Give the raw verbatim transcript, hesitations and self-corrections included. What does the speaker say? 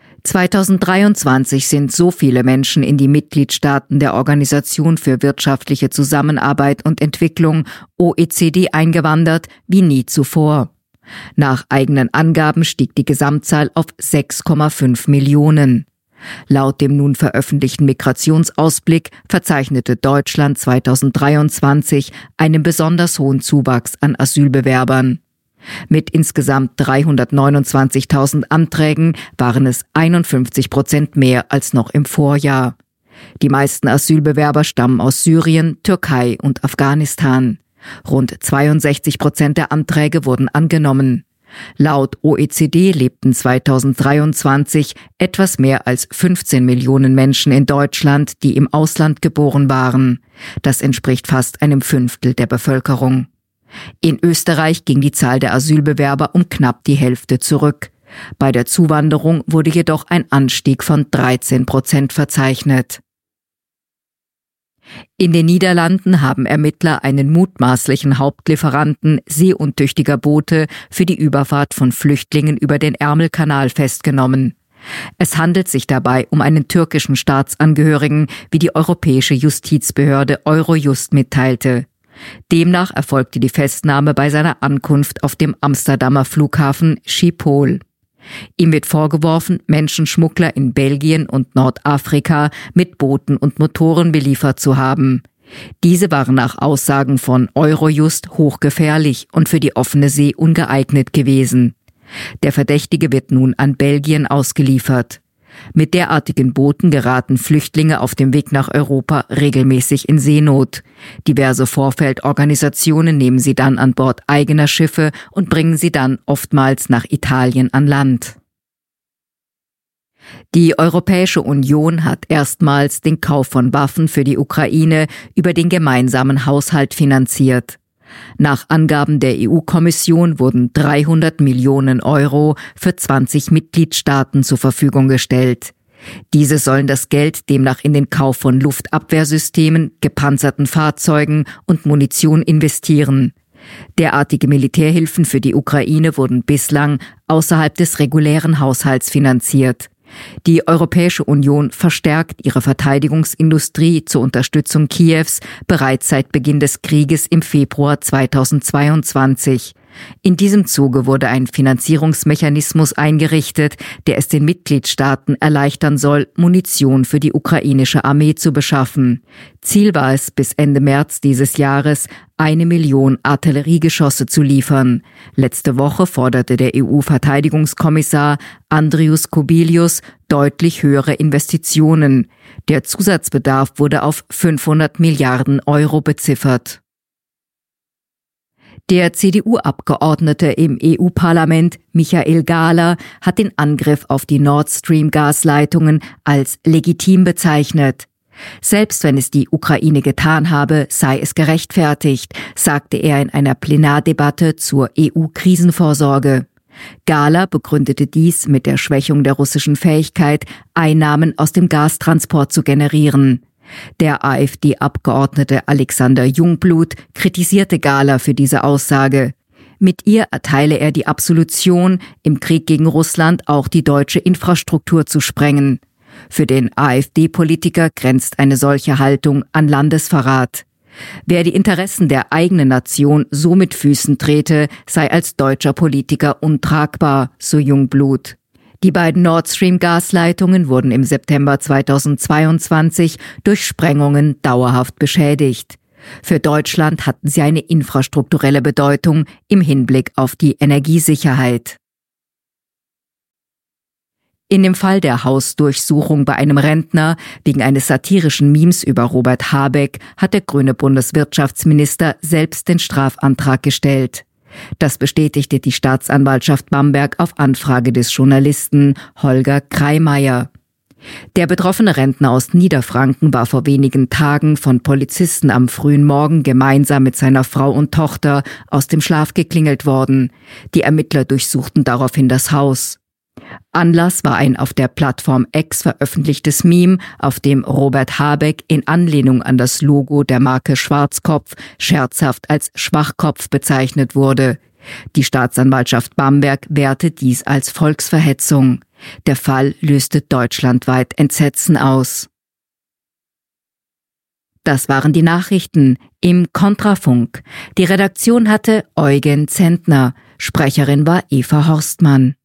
zweitausenddreiundzwanzig sind so viele Menschen in die Mitgliedstaaten der Organisation für wirtschaftliche Zusammenarbeit und Entwicklung O E C D eingewandert wie nie zuvor. Nach eigenen Angaben stieg die Gesamtzahl auf sechs Komma fünf Millionen. Laut dem nun veröffentlichten Migrationsausblick verzeichnete Deutschland zweitausenddreiundzwanzig einen besonders hohen Zuwachs an Asylbewerbern. Mit insgesamt dreihundertneunundzwanzigtausend Anträgen waren es einundfünfzig Prozent mehr als noch im Vorjahr. Die meisten Asylbewerber stammen aus Syrien, Türkei und Afghanistan. Rund zweiundsechzig Prozent der Anträge wurden angenommen. Laut O E C D lebten zweitausenddreiundzwanzig etwas mehr als fünfzehn Millionen Menschen in Deutschland, die im Ausland geboren waren. Das entspricht fast einem Fünftel der Bevölkerung. In Österreich ging die Zahl der Asylbewerber um knapp die Hälfte zurück. Bei der Zuwanderung wurde jedoch ein Anstieg von dreizehn Prozent verzeichnet. In den Niederlanden haben Ermittler einen mutmaßlichen Hauptlieferanten seeuntüchtiger Boote für die Überfahrt von Flüchtlingen über den Ärmelkanal festgenommen. Es handelt sich dabei um einen türkischen Staatsangehörigen, wie die europäische Justizbehörde Eurojust mitteilte. Demnach erfolgte die Festnahme bei seiner Ankunft auf dem Amsterdamer Flughafen Schiphol. Ihm wird vorgeworfen, Menschenschmuggler in Belgien und Nordafrika mit Booten und Motoren beliefert zu haben. Diese waren nach Aussagen von Eurojust hochgefährlich und für die offene See ungeeignet gewesen. Der Verdächtige wird nun an Belgien ausgeliefert. Mit derartigen Booten geraten Flüchtlinge auf dem Weg nach Europa regelmäßig in Seenot. Diverse Vorfeldorganisationen nehmen sie dann an Bord eigener Schiffe und bringen sie dann oftmals nach Italien an Land. Die Europäische Union hat erstmals den Kauf von Waffen für die Ukraine über den gemeinsamen Haushalt finanziert. Nach Angaben der E U-Kommission wurden dreihundert Millionen Euro für zwanzig Mitgliedstaaten zur Verfügung gestellt. Diese sollen das Geld demnach in den Kauf von Luftabwehrsystemen, gepanzerten Fahrzeugen und Munition investieren. Derartige Militärhilfen für die Ukraine wurden bislang außerhalb des regulären Haushalts finanziert. Die Europäische Union verstärkt ihre Verteidigungsindustrie zur Unterstützung Kiews bereits seit Beginn des Krieges im Februar zweitausendzweiundzwanzig. In diesem Zuge wurde ein Finanzierungsmechanismus eingerichtet, der es den Mitgliedstaaten erleichtern soll, Munition für die ukrainische Armee zu beschaffen. Ziel war es, bis Ende März dieses Jahres eine Million Artilleriegeschosse zu liefern. Letzte Woche forderte der E U-Verteidigungskommissar Andrius Kubilius deutlich höhere Investitionen. Der Zusatzbedarf wurde auf fünfhundert Milliarden Euro beziffert. Der C D U-Abgeordnete im E U-Parlament, Michael Gahler, hat den Angriff auf die Nord Stream-Gasleitungen als legitim bezeichnet. Selbst wenn es die Ukraine getan habe, sei es gerechtfertigt, sagte er in einer Plenardebatte zur E U-Krisenvorsorge. Gahler begründete dies mit der Schwächung der russischen Fähigkeit, Einnahmen aus dem Gastransport zu generieren. Der AfD-Abgeordnete Alexander Jungblut kritisierte Gahler für diese Aussage. Mit ihr erteile er die Absolution, im Krieg gegen Russland auch die deutsche Infrastruktur zu sprengen. Für den AfD-Politiker grenzt eine solche Haltung an Landesverrat. Wer die Interessen der eigenen Nation so mit Füßen trete, sei als deutscher Politiker untragbar, so Jungblut. Die beiden Nord Stream-Gasleitungen wurden im September zweitausendzweiundzwanzig durch Sprengungen dauerhaft beschädigt. Für Deutschland hatten sie eine infrastrukturelle Bedeutung im Hinblick auf die Energiesicherheit. In dem Fall der Hausdurchsuchung bei einem Rentner wegen eines satirischen Memes über Robert Habeck hat der grüne Bundeswirtschaftsminister selbst den Strafantrag gestellt. Das bestätigte die Staatsanwaltschaft Bamberg auf Anfrage des Journalisten Holger Kreimeier. Der betroffene Rentner aus Niederfranken war vor wenigen Tagen von Polizisten am frühen Morgen gemeinsam mit seiner Frau und Tochter aus dem Schlaf geklingelt worden. Die Ermittler durchsuchten daraufhin das Haus. Anlass war ein auf der Plattform X veröffentlichtes Meme, auf dem Robert Habeck in Anlehnung an das Logo der Marke Schwarzkopf scherzhaft als Schwachkopf bezeichnet wurde. Die Staatsanwaltschaft Bamberg wertet dies als Volksverhetzung. Der Fall löste deutschlandweit Entsetzen aus. Das waren die Nachrichten im Kontrafunk. Die Redaktion hatte Eugen Zentner. Sprecherin war Eva Horstmann.